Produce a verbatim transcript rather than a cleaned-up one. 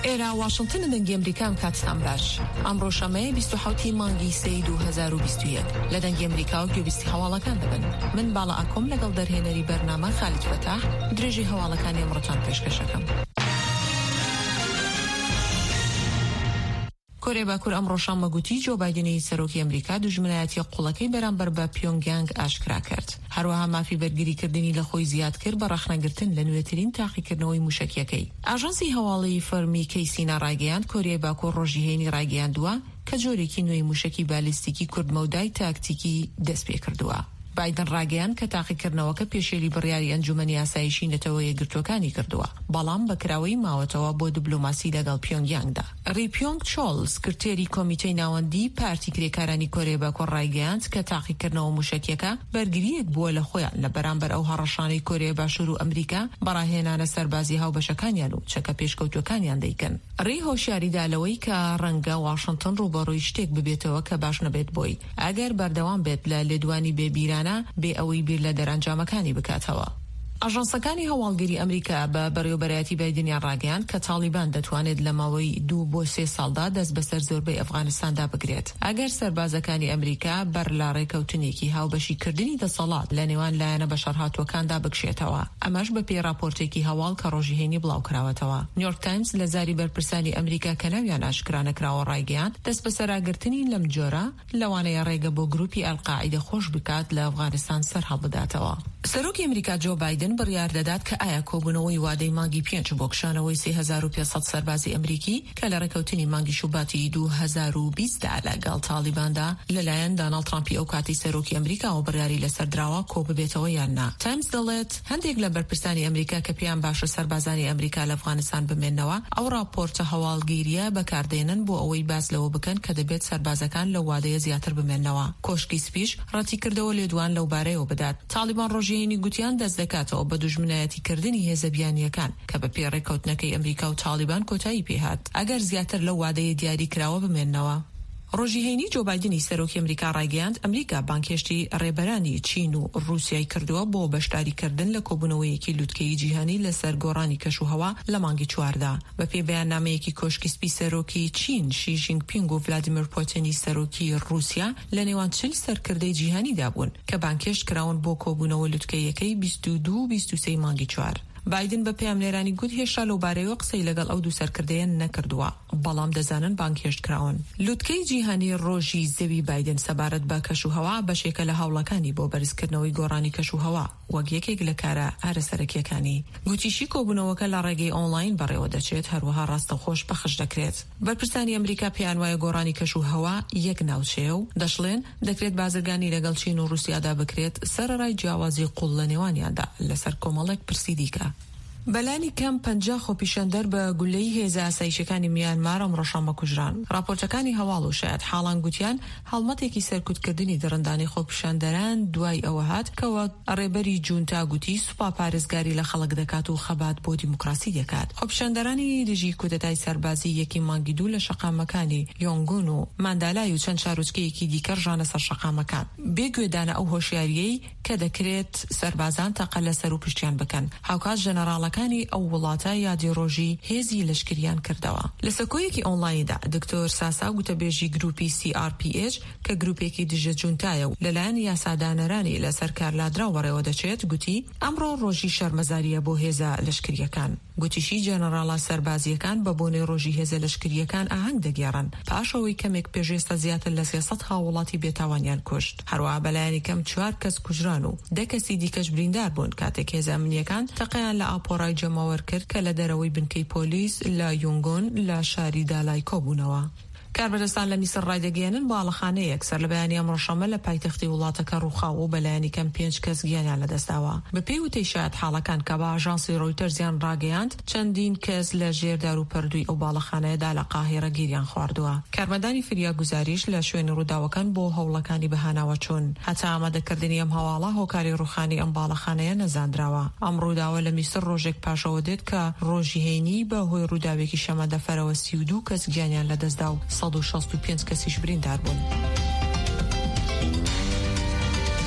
ئێرە واشنگتن دەنگی ئەمریکام کاتتان باش. ئەمڕۆ شەمەیە بیست و حەوتی مانگی سێی دوو هەزار و بیست و یەک لە دەنگی ئەمریکا و گوێبیستی هەواڵەکان دەبن. من باڵا ئاکۆم لەگەڵ دەرهێنەری بەرنامە خالید فەتاح درێژی هەواڵەکانی ئەمڕۆتان پێشکەشەکەم. کۆریا باکوور ئەمڕۆ شەمە گوتی جۆ بایدنی سەرۆکی ئەمریکا دوژمنایەتی قوڵەکەی بەرامبەر بە پیۆنگیانگ ئاشکرا کرد. هەروەها مافی بەرگریکردنی لە خۆی زیاد کرد بە ڕەخنەگرتن لە نوێترین تاقیکردنەوەی موشکیەکەی. ئاژانسی هەواڵی فەرمی کەیسینا ڕایگەیاند کۆریای باکوور ڕۆژی هێنی ڕایگەیاندووە کە جۆرێکی نوێی موشکی بالیستیکی کورتمەودای تاکتیکی دەست پێ کردووە. بایدن ڕاگەیان کە تاقیکردنەوەکە پێشێلی بڕیاری ئەنجومەنی یاسایشی نەتەوە یەکگرتوەکانی کردووە، بەڵام بەکراوەی ماوەتەوە بۆ دیپلۆماسی لەگەڵ پیۆنگیانگدا. ڕیپیۆنگ چۆڵز سکرتێری کۆمیتەی ناوەندی پارتی کرێکارانی کۆریا باکوور ڕایگەیاند کە تاقیکردنەوە موشکیەکە بەرگریەک بووە لە خۆیان لە بەرامبەر ئەو هەڕەشانەی کۆریا باشوور و ئەمریکا بەڕاهێنانە سەربازی هاوبەشەکانیان و چەکە پێشکەوتوەکانیان دەیکەن. ڕێی هۆشیاریدا لەوەی کە ڕەنگە واشنگتن ڕوبەڕووی شتێک ببێتەوە کە باش نەبێت بۆی ئەگەر بەردەوام بێت لە لێدوانی بێبیرانە بێ ئەوەی بیر لە دەرەنجامەکانی بکاتەوە. ئاژانسەکانی هەواڵگەری ئەمریکا بە بەڕێوەبەرایەتی بایدنیان ڕاگەیاند کە تالیبان دەتوانێت لە ماوەی دوو بۆ سێ ساڵدا دەست بەسەر زۆربەی ئەفغانستاندا بگرێت ئەگەر سەربازەکانی ئەمریکا بەر لە ڕێکەوتنێکی هاوبەشیکردنی دەسەڵات لە نێوان لایەنە بەشەرهاتوەکاندا بکشێتەوە. ئەمەش بە پێی راپۆرتێکی هەواڵ کە ڕۆژی هێنی بڵاوکراوەتەوە. نیویۆرک تایمز لە زاری بەرپرسانی ئەمریکا کە ناویان ئاشکرا نەکراوە ڕایگەیاند دەست بەسەراگرتنی لەم جۆرە لەوانەیە ڕێگە بۆ گروپی ئەلقاعیدە خۆش بکات لە ئەفغانستان سەر هەڵبداتەوە. سەرۆکی ئەمریکا جۆ بایدن بڕیار دەدات کە ئایا کۆبوونەوەی وادەی مانگی پێنج بۆ کشانەوەی سێ هەزار و پێنج سەد سەربازی ئەمریکی کە لە ڕێکەوتنی مانگی شوباتی دوو هەزار و بیستدا لەگەڵ تالیباندا لەلایەن داناڵد ترامپی ئەو کاتی سەرۆکی ئەمریکا و بڕیاری لەسەر دراوە کۆ ببێتەوە یان نا. تایمز دەڵێت هەندێک لە بەرپرسانی ئەمریکا کە پێیان باشە سەربازانی ئەمریکا لە ئەفغانستان بمێننەوە ئەو راپۆرتە هەواڵگیریە بەکاردێنن بۆ ئەوەی باس لەوە بکەن کە دەبێت سەربازەکان لە وادەیە زیاتر بمێننەوە. کۆشکی سپیش ڕەتی کردەوە لێدوان لەو بارەیەوە بدات. تالیبان ڕۆژێنی گوتیان دەست دەکاتەوە بە دوژمنایەتی کردنی هێزە بیانیەکان کە بە پێ ڕێکەوتنەکەی ئەمریکا و تالیبان کۆتایی پێهات ئەگەر زیاتر لەو وادەیە دیاری کراوە بمێننەوە. ڕۆژی هەینی جۆ بایدنی سەرۆکی ئەمریکا ڕایگەیاند ئەمریکا بانکێشتی ڕێبەرانی چین و ڕووسیای کردووە بۆ بەشداریکردن لە کۆبوونەوەیەکی لووتکەی جیهانی لەسەر گۆڕانی کەش و هەوا لە مانگی چواردا. بە پێی بەیاننامەیەکی کۆشکی سپی سەرۆکی چین شی ژینگپینگ و ڤلادیمیر پۆتینی سەرۆکی ڕووسیا لە نێوان چل سەرکردەی جیهانیدا بوون کە بانکێشت کراون بۆ کۆبوونەوە لووتکەیەکەی بیست و دوو بیست و سێ مانگی چوار. بایدن بە پەیامنێرانی گوت هێشتا لەو بارەیەوە قسەی لەگەڵ ئەو دوو سەرکردەیە نەکردووە، بەڵام دەزانن بانکێشت کراون. لووتکەی جیهانی ڕۆژی زەوی بایدن سەبارەت بە کەش و هەوا بەشێکە لە هەوڵەکانی بۆ بەرزکردنەوەی گۆڕانی کەش و هەوا وەک یەکێک لە کارە ئارەسەرەکیەکانی. گوتیشی کۆبوونەوەکە لە ڕێگەی ئۆنلاین بەڕێوە دەچێت هەروەها ڕاستەخۆش بەخش دەکرێت. بەرپرسانی ئەمریکا پێیان وایە گۆڕانی کەش و هەوا یەک ناوچەیە و دەشڵێن دەکرێت بازرگانی لەگەڵ چین و ڕووسیادا بکرێت سەرەڕای جیاوازی قوڵ لە نێوانیاندا لەسەر کۆمەڵێک پرسی دیکە. بەلانی کەم پەنجا خۆپیشەندەر بە گولەی هێزە ئاسایشەکانی میانمار ئەمڕۆ شەمە کوژران. راپۆرتەکانی هەواڵ و شایەت حاڵان گوتیان هەڵمەتێکی سەرکوتکردنی دڕندانی خۆپیشەندەران دوای ئەوە هات کەوە ڕێبەری جونتا گوتی سوپا پارێزگاری لە خەڵک دەکات و خەبات بۆ دیموکراسی دەکات. خۆپیشەندەرانی دژی کودەتای سەربازی یەکی مانگی دوو لە شەقامەکانی یۆنگون و ماندالای و چەند شارۆچکەیەکی دیکە ڕژانە سەر شەقامەکان بێگوێدانە ئەو هۆشیاریەی کە دەکرێت سەربازان تەقە لەسەر و پشتیان بکەن. هاوکات ژەنەڕاڵەکانی ئەو وڵاتە یادی ڕۆژی هێزی لەشکریان کردەوە. لە سەکۆیەکی ئۆنلایندا دکتۆر ساسا گوتەبێژی گروپی سی ئار پی ئێچ کە گروپێکی دژە جونتایە و لەلایەن یاسادانەرانی لەسەر کارلادرا وەڕێوە دەچێت گوتی ئەمڕۆ ڕۆژی شەرمەزاریە بۆ هێزە لەشکریەکان. گوتیشی جەنەڕاڵە سەربازیەکان بە بۆنەی ڕۆژی هێزە لەشکریەکان ئاهەنگ دەگێڕن پاشەوەی کەمێک پێشێستا زیاتر لە سێسەد هاوڵاتی بێتاوانیان کوشت. هەروەها بەلایەنی کەم چوار کەس کوژران و دە کەسی دیکەش بریندار بوون کاتێک هێزە ئەمنیەکان تەقەیان لە ئاپۆڕای جەماوەر کرد کە لە دەرەوەی بنکەی پۆلیس لە یۆنگۆن لە شاری دالای کۆبوونەوە. کاربەدەستان لە میسر ڕایدەگەیەنن باڵەخانەیەک سەر لە بەیانی ئەمڕۆ شەمە لە پایتەختی وڵاتەکە ڕووخاو و بەلایەنی کەم پێنج کەس گیانیان لەدەستاوە. بە پێی وتەی شایەت حاڵەکان کە بە ئاژانسی ڕۆیتەرزیان ڕاگەیاند چەندین کەس لە ژێردار و پەردووی ئەو باڵەخانەیەدا لە قاهیرە گیریان خواردووە. کارمەدانی فریاگوزاریش لە شوێنی ڕووداوەکان بۆ هەوڵەکانی بەهاناوە چوون. هەتا ئامادەکردنی ئەم هەواڵە هۆکاری ڕوخانی ئەم باڵەخانەیە نەزاندراوە. ئەم ڕووداوە لە میسر ڕۆژێک پاشەوە دێت کە ڕۆژی هەینی بە هۆی ڕووداوێکی شەمەدەفەرەوە سی و دوو کەس گیانیان لەدەستدا و سەد و شەست و پێنج کەسیش بریندار بوون.